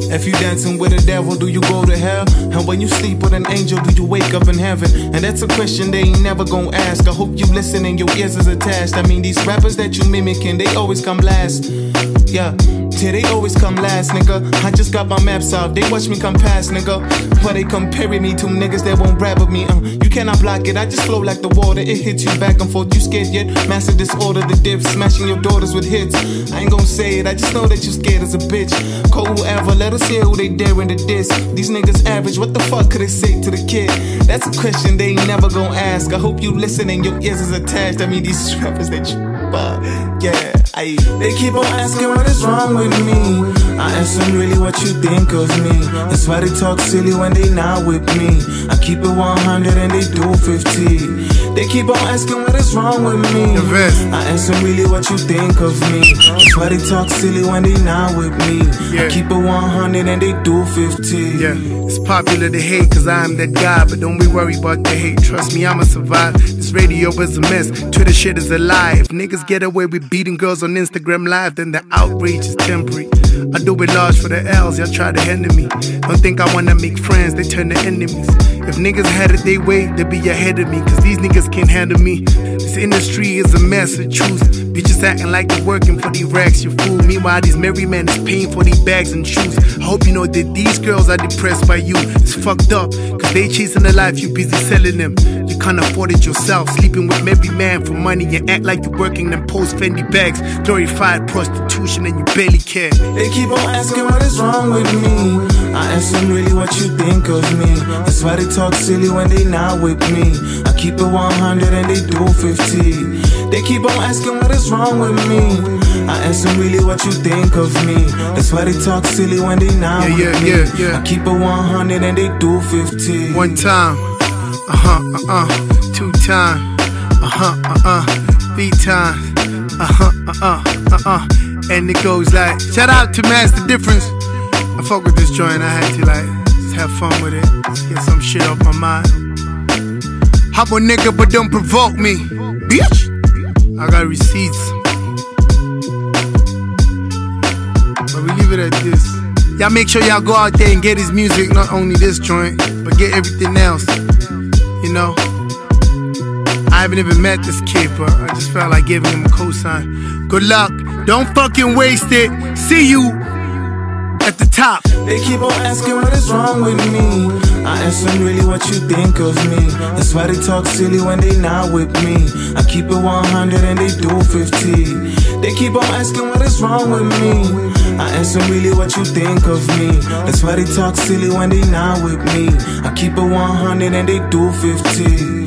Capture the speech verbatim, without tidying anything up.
If you dancing with a devil, do you go to hell? And when you sleep with an angel, do you wake up in heaven? And that's a question they ain't never gonna ask. I hope you listen and your ears is attached. I mean, these rappers that you mimicking, they always come last. Yeah, yeah, they always come last, nigga. I just got my maps out, they watch me come past, nigga. But they comparing me to niggas that won't rap with me, uh. You cannot block it, I just flow like the water. It hits you back and forth, you scared yet? Massive disorder, the div, smashing your daughters with hits. I ain't gon' say it, I just know that you scared as a bitch. Call whoever, let us hear who they daring to diss. These niggas average, what the fuck could they say to the kid? That's a question they ain't never gon' ask. I hope you listen and your ears is attached. I mean, these rappers that you, uh, yeah. Aye. They keep on asking what is wrong with me. I ask them really what you think of me. That's why they talk silly when they not with me. I keep it one hundred and they do fifty. They keep on asking what is wrong with me. I ask them really what you think of me. That's why they talk silly when they not with me. Yeah. I keep it one hundred and they do fifty. Yeah, it's popular to hate cause I'm that guy. But don't be worried about the hate, trust me, I'ma survive. This radio is a mess, Twitter shit is a lie. If niggas get away with beating girls on Instagram live, then the outrage is temporary. I do it large for the L's, y'all try to hinder me. Don't think I wanna make friends, they turn to enemies. If niggas had it their way, they'd be ahead of me. Cause these niggas can't handle me. This industry is a mess of truth. Bitches acting like they're working for these racks, you fool. Meanwhile, these merry men is paying for these bags and shoes. I hope you know that these girls are depressed by you. It's fucked up, cause they chasing the life you busy selling them. You can't afford it yourself, sleeping with merry man for money. You act like you're working them post Fendi bags. Glorified prostitution and you barely care. They keep on asking what is wrong with me. I ask them really what you think of me. That's why they talk silly when they not with me. I keep it one hundred and they do fifty. They keep on asking what is wrong with me. I ask them really what you think of me. That's why they talk silly when they not yeah, with yeah, me. Yeah, yeah. I keep it one hundred and they do fifty. One time, uh-huh, uh-uh. Two time, uh-huh, uh-uh. Three times, uh-huh, uh-uh, uh-uh. And it goes like, shout out to Master Difference. I fuck with this joint, I had to like, just have fun with it. Just get some shit off my mind. Hop on nigga, but don't provoke me, bitch. I got receipts. But we leave it at this. Y'all make sure y'all go out there and get his music, not only this joint, but get everything else. You know? I haven't even met this kid, but I just felt like giving him a cosign. Good luck. Don't fucking waste it. See you at the top. They keep on asking what is wrong with me. I ask them really what you think of me. That's why they talk silly when they not with me. I keep it one hundred and they do fifty. They keep on asking what is wrong with me. I ask them really what you think of me. That's why they talk silly when they not with me. I keep it one hundred and they do fifty.